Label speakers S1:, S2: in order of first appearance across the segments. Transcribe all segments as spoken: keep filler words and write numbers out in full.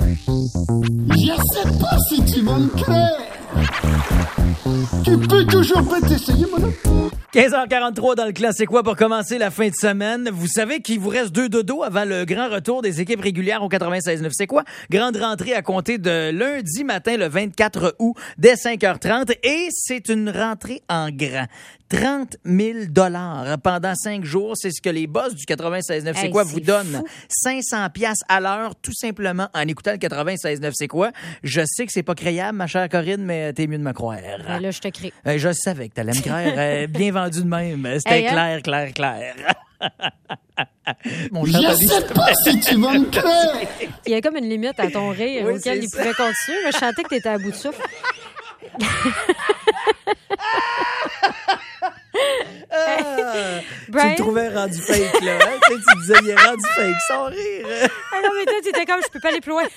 S1: Je sais pas si tu vas me croire. Tu peux toujours pas t'essayer, mon homme.
S2: quinze heures quarante-trois dans le Classique quoi pour commencer la fin de semaine. Vous savez qu'il vous reste deux dodos avant le grand retour des équipes régulières au quatre-vingt-seize neuf. C'est quoi? Grande rentrée à compter de lundi matin, le vingt-quatre août, dès cinq heures trente. Et c'est une rentrée en grand. trente mille dollars pendant cinq jours. C'est ce que les boss du quatre-vingt-seize neuf. C'est
S3: Hey,
S2: quoi?
S3: c'est
S2: Vous donnent
S3: fou.
S2: cinq cents piastres à l'heure, tout simplement en écoutant le quatre-vingt-seize neuf. C'est quoi? Je sais que c'est pas créable, ma chère Corinne, mais t'es mieux de me croire.
S3: Ben là, je te crie.
S2: Euh, je savais que t'allais me croire. Euh, bien vendu de même. C'était
S3: Hey, hein?
S2: clair, clair, clair. Mon
S1: Je
S2: cher Bobby,
S1: sais pas si tu vas me croire.
S3: Il y a comme une limite à ton rire
S2: Oui,
S3: auquel
S2: c'est
S3: il
S2: ça.
S3: pouvait continuer, mais je sentais que tu étais à bout de souffle.
S2: Ah,
S3: Brian?
S2: tu le trouvais rendu fake, là. Hein? Tu sais, tu disais, il est rendu fake, sans rire.
S3: Ah non, mais toi, tu étais comme, je peux pas aller plus loin.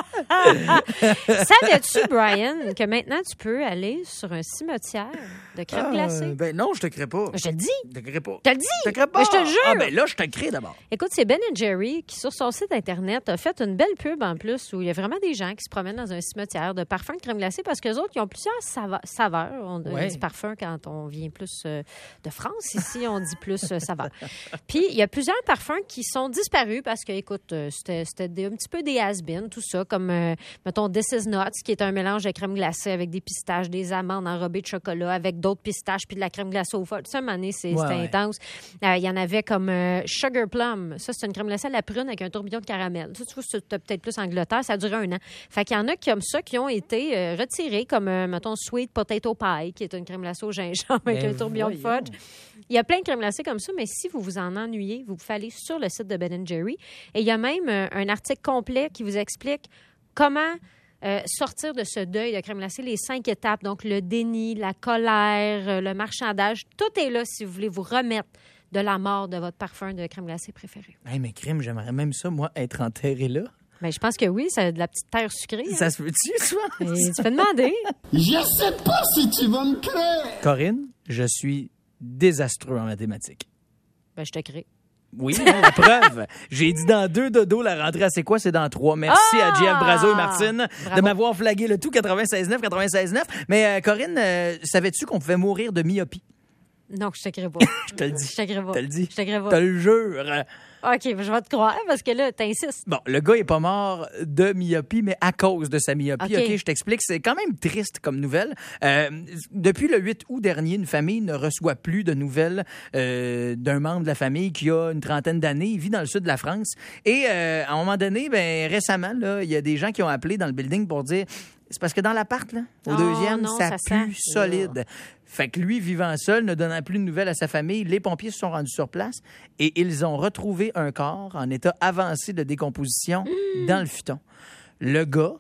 S3: Savais-tu, Brian, que maintenant, tu peux aller sur un cimetière de crème
S2: Ah,
S3: glacée?
S2: ben non, je te crée pas.
S3: Je te le dis.
S2: Je te crée pas.
S3: Je te le dis.
S2: Je te crée pas.
S3: Mais je te le jure.
S2: Ah, ben là, je te crée d'abord.
S3: Écoute, c'est Ben and Jerry qui, sur son site Internet, a fait une belle pub en plus où il y a vraiment des gens qui se promènent dans un cimetière de parfums de crème glacée parce qu'eux autres, ils ont plusieurs sava- saveurs. On
S2: Ouais.
S3: dit parfum quand on vient plus euh, de France. Ici, on dit plus euh, saveur. Puis, il y a plusieurs parfums qui sont disparus parce que, écoute, euh, c'était, c'était des- un petit peu des has-been, tout ça, comme, euh, mettons, This is Nuts, qui est un mélange de crème glacée avec des pistaches, des amandes enrobées de chocolat, avec d'autres pistaches, puis de la crème glacée au fond. Ça, une année, c'est,
S2: Ouais,
S3: c'était
S2: ouais.
S3: intense. Euh, Il y en avait comme euh, Sugar Plum. Ça, c'est une crème glacée à la prune avec un tourbillon de caramel. Ça, tu vois, c'est peut-être plus Angleterre. Ça a duré un an. Fait qu'il y en a comme ça qui ont été euh, retirés, comme, euh, mettons, Sweet Potato Pie, qui est une crème glacée au gingembre avec
S2: Ben
S3: un tourbillon de
S2: voyons.
S3: fudge. Il y a plein de crèmes glacées comme ça, mais si vous vous en ennuyez, vous pouvez aller sur le site de Ben and Jerry. Et il y a même euh, un article complet qui vous explique comment euh, sortir de ce deuil de crème glacée, les cinq étapes, donc le déni, la colère, euh, le marchandage. Tout est là si vous voulez vous remettre de la mort de votre parfum de crème glacée préféré.
S2: Hey, mais crime, j'aimerais même ça, moi, être enterré là.
S3: Ben, je pense que oui, c'est de la petite terre sucrée. hein.
S2: Ça se peut-tu, ça?
S3: Et tu peux demander.
S1: Je sais pas si tu vas me croire.
S2: Corinne, je suis désastreux en mathématiques.
S3: Ben, je te crée.
S2: Oui, hein, la preuve. J'ai dit dans deux dodos, la rentrée à C'est quoi? C'est dans trois. Merci
S3: Ah!
S2: à J F Brazo et Martine
S3: Bravo.
S2: de m'avoir flagué le tout quatre-vingt-seize neuf, quatre-vingt-seize neuf. Mais euh, Corinne, euh, savais-tu qu'on pouvait mourir de myopie?
S3: Non, je te crée pas.
S2: Je te le dis.
S3: Je te crée pas.
S2: Je te le dis.
S3: Je te crée
S2: Je te
S3: pas.
S2: le jure.
S3: OK, ben, je vais te croire parce que là, t'insistes.
S2: Bon, le gars est pas mort de myopie, mais à cause de sa myopie.
S3: OK.
S2: OK, je t'explique. C'est quand même triste comme nouvelle. Euh, depuis le huit août dernier, une famille ne reçoit plus de nouvelles euh, d'un membre de la famille qui a une trentaine d'années. Il vit dans le sud de la France. Et euh, à un moment donné, ben récemment, là, il y a des gens qui ont appelé dans le building pour dire... C'est parce que dans l'appart, là, au
S3: Oh,
S2: deuxième,
S3: non,
S2: ça,
S3: ça
S2: pue
S3: sent.
S2: solide. Fait que lui, vivant seul, ne donnant plus de nouvelles à sa famille, les pompiers se sont rendus sur place et ils ont retrouvé un corps en état avancé de décomposition
S3: Mmh.
S2: dans le futon. Le gars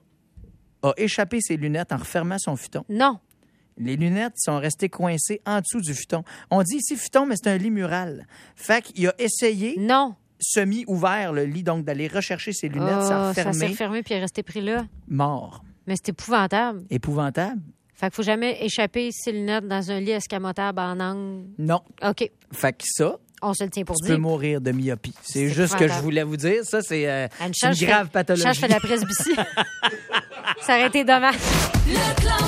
S2: a échappé ses lunettes en refermant son futon.
S3: Non.
S2: Les lunettes sont restées coincées en dessous du futon. On dit ici futon, mais c'est un lit mural. Fait qu'il a essayé,
S3: Non.
S2: semi-ouvert le lit, donc d'aller rechercher ses lunettes,
S3: Oh,
S2: ça a
S3: ça s'est
S2: refermé,
S3: refermé puis il est resté pris là.
S2: mort.
S3: Mais c'est épouvantable.
S2: Épouvantable?
S3: Fait qu'il faut jamais échapper ses lunettes dans un lit escamotable en angle.
S2: Non.
S3: OK.
S2: Fait que ça,
S3: On se le tient pour
S2: tu
S3: dire.
S2: peux mourir de myopie. C'est
S3: C'est
S2: juste ce que je
S3: épouvantable.
S2: voulais vous dire. Ça, c'est euh,
S3: Anne,
S2: c'est une
S3: change,
S2: grave
S3: fais-
S2: pathologie.
S3: change fait de la presbytie. Ça aurait été dommage.
S4: Le clan